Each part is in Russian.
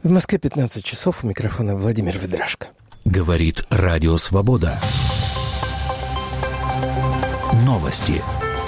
В Москве 15 часов. У микрофона Владимир Ведрашко. Говорит Радио Свобода. Новости.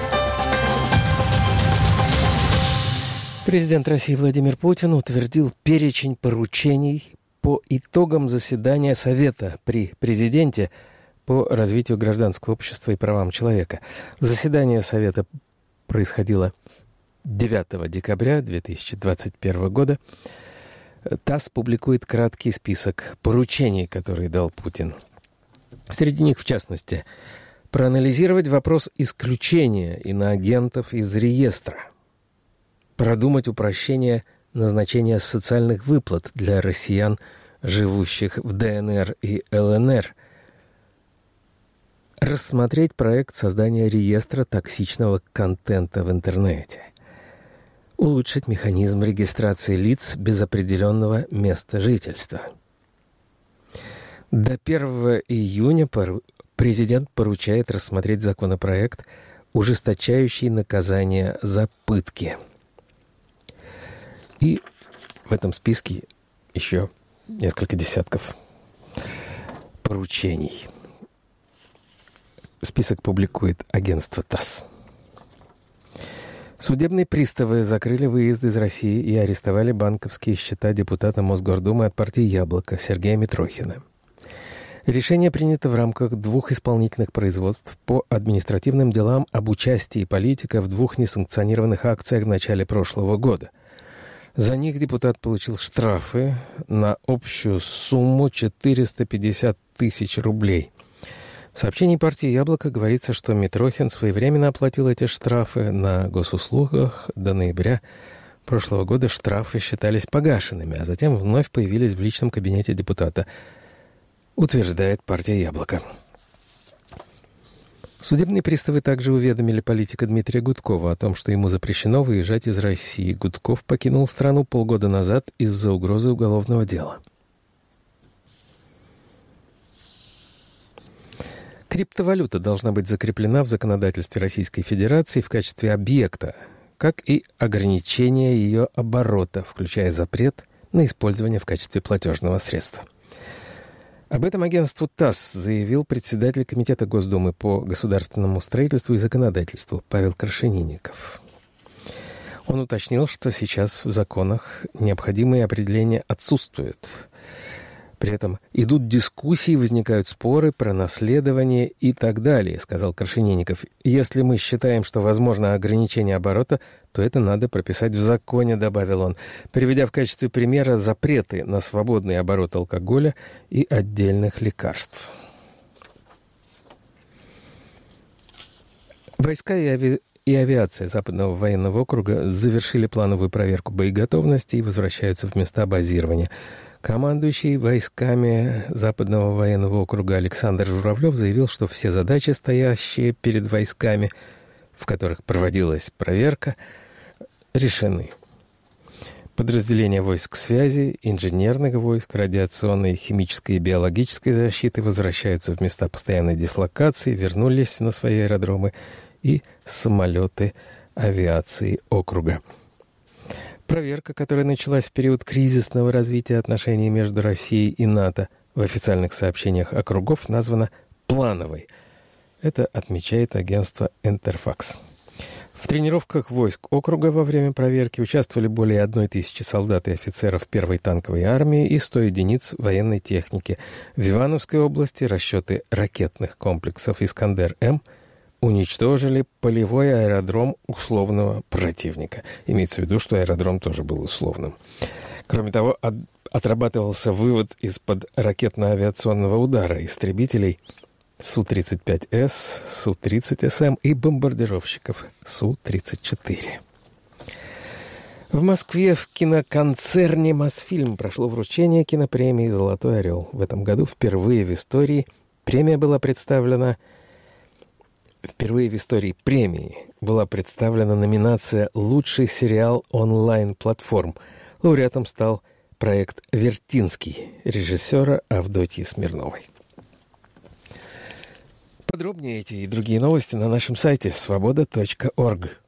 Президент России Владимир Путин утвердил перечень поручений по итогам заседания Совета при президенте по развитию гражданского общества и правам человека. Заседание Совета происходило 9 декабря 2021 года. ТАСС публикует краткий список поручений, которые дал Путин. Среди них, в частности, проанализировать вопрос исключения иноагентов из реестра, продумать упрощение назначения социальных выплат для россиян, живущих в ДНР и ЛНР, рассмотреть проект создания реестра токсичного контента в интернете, улучшить механизм регистрации лиц без определенного места жительства. До 1 июня президент поручает рассмотреть законопроект, ужесточающий наказание за пытки. И в этом списке еще несколько десятков поручений. Список публикует агентство ТАСС. Судебные приставы закрыли выезд из России и арестовали банковские счета депутата Мосгордумы от партии «Яблоко» Сергея Митрохина. Решение принято в рамках 2 исполнительных производств по административным делам об участии политика в 2 несанкционированных акциях в начале прошлого года. За них депутат получил штрафы на общую сумму 450 тысяч рублей. В сообщении партии «Яблоко» говорится, что Митрохин своевременно оплатил эти штрафы на госуслугах. До ноября прошлого года штрафы считались погашенными, а затем вновь появились в личном кабинете депутата, утверждает партия «Яблоко». Судебные приставы также уведомили политика Дмитрия Гудкова о том, что ему запрещено выезжать из России. Гудков покинул страну полгода назад из-за угрозы уголовного дела. Криптовалюта должна быть закреплена в законодательстве Российской Федерации в качестве объекта, как и ограничение ее оборота, включая запрет на использование в качестве платежного средства. Об этом агентству ТАСС заявил председатель Комитета Госдумы по государственному строительству и законодательству Павел Крашенинников. Он уточнил, что сейчас в законах необходимые определения отсутствуют. При этом идут дискуссии, возникают споры про наследование и так далее, сказал Крашенинников. Если мы считаем, что возможно ограничение оборота, то это надо прописать в законе, добавил он, приведя в качестве примера запреты на свободный оборот алкоголя и отдельных лекарств. Войска и авиация Западного военного округа завершили плановую проверку боеготовности и возвращаются в места базирования. Командующий войсками Западного военного округа Александр Журавлев заявил, что все задачи, стоящие перед войсками, в которых проводилась проверка, решены. Подразделения войск связи, инженерных войск, радиационной, химической и биологической защиты возвращаются в места постоянной дислокации, вернулись на свои аэродромы и самолеты авиации округа. Проверка, которая началась в период кризисного развития отношений между Россией и НАТО, в официальных сообщениях округов названа плановой. Это отмечает агентство «Интерфакс». В тренировках войск округа во время проверки участвовали более 1000 солдат и офицеров 1-й танковой армии и 100 единиц военной техники. В Ивановской области расчеты ракетных комплексов «Искандер-М» уничтожили полевой аэродром условного противника. Имеется в виду, что аэродром тоже был условным. Кроме того, отрабатывался вывод из-под ракетно-авиационного удара истребителей Су-35С, Су-30СМ и бомбардировщиков Су-34. В Москве в киноконцерне «Мосфильм» прошло вручение кинопремии «Золотой орел». В этом году впервые в истории премии была представлена номинация «Лучший сериал онлайн-платформ». Лауреатом стал проект «Вертинский» режиссера Авдотьи Смирновой. Подробнее эти и другие новости на нашем сайте svoboda.org.